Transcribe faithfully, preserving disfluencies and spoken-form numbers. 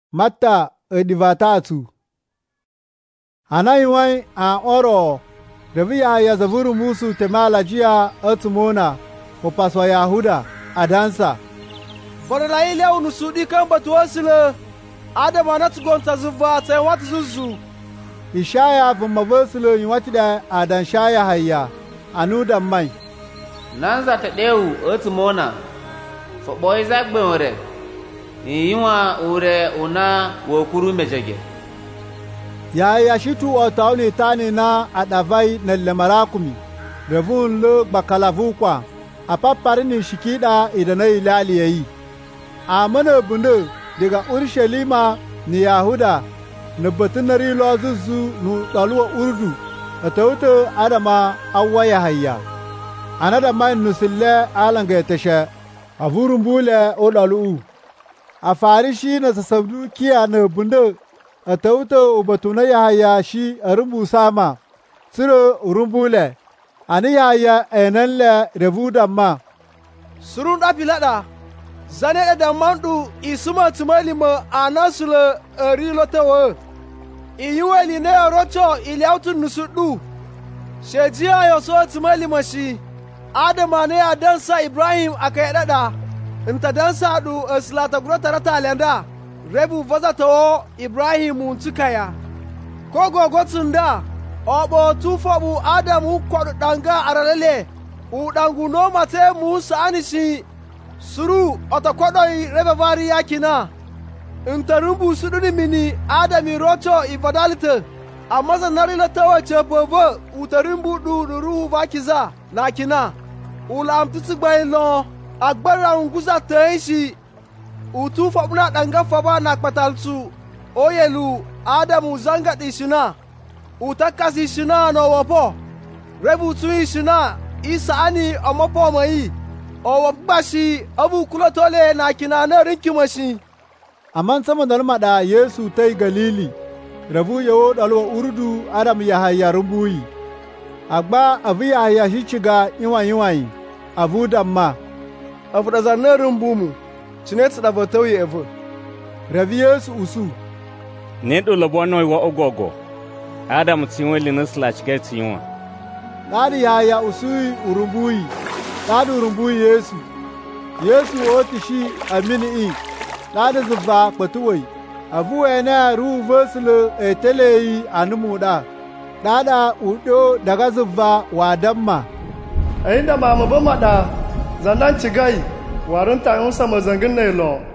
Matta edivatatu. Anaiwai a oro Revia ya zavuru musu temala jia atumona popaswa Yahuda adansa. Barala ile unusudi kan batuwasile Adama na tugonta zuva ta watu zuzu. Ishaya vumavasile yuwati da adan shaya hayya anuda mai. Nanza ta dewu atumona fo boy zagbe ore. Yiwa ure una wokuru mejege. Ya ya shitu o tauni tani na adavai na lemarakumi. Revun lo bakalavu kwa. Apapari ni shikida idana ilali yayi. Amana bunde daga Urshalima ni Yahuda na batunari lo zuzu nu taluwa urdu. Atauta adama awaya hayya. Anada mai nusille alanga tasha. Avurun bule o dalu. A fari shi na sassabdu kiya na bunda a tauta ubatuna ya haya shi a rumbu sama tsiro rumbule a ni ya haya enan le revu damma. Surun da filada zane da damandu isuma tumalima a nasula a rilotawa iyuweli ne a rocho iliautun nusudu shejiya ya so tumalima shi adama ne a dansa Ibrahim aka yadada inta dansa du aslata gurata rata lenda rebu vazato Ibrahim ntukaya ko gogotun da obo tufobu Adamu kwadu danga aralele u dangu no mate Musa anishi suru otakodoi rebavari yakina intarumbu suduni mini Adami rocho ibadalite amaza narila tawa chebovo utarimbu du ruhu vakiza nakina ula amtutsigbai lo agbara nguza teishi utu fabuna danga faba na kpatalsu oyelu Adamu zanga dishina utakasi shina no wopo rebu tu shina isa ani omopo mai owabbashi abu kulotole na kinana rinkimashi. Amman sama dalma da Yesu tai Galili rebu yawo dalwa urdu Adam ya hayya rumbuyi agba abu ya hayya shi ciga yiwa yiwa abu damma afu da zanen bumu cinet da batauye evo rabi Yesu usu ne do labono wa ogogo Adam tinweli na slash get yiwa dadi ya ya usu urumbuyi dadi urumbuyi Yesu Yesu oti shi amini i dadi zuba kwatuwai abu ena ru vesle eteleyi anumuda dada udo daga zuba wa damma ainda mama ba mada zandan cigai warin tayon sama zangin ne lo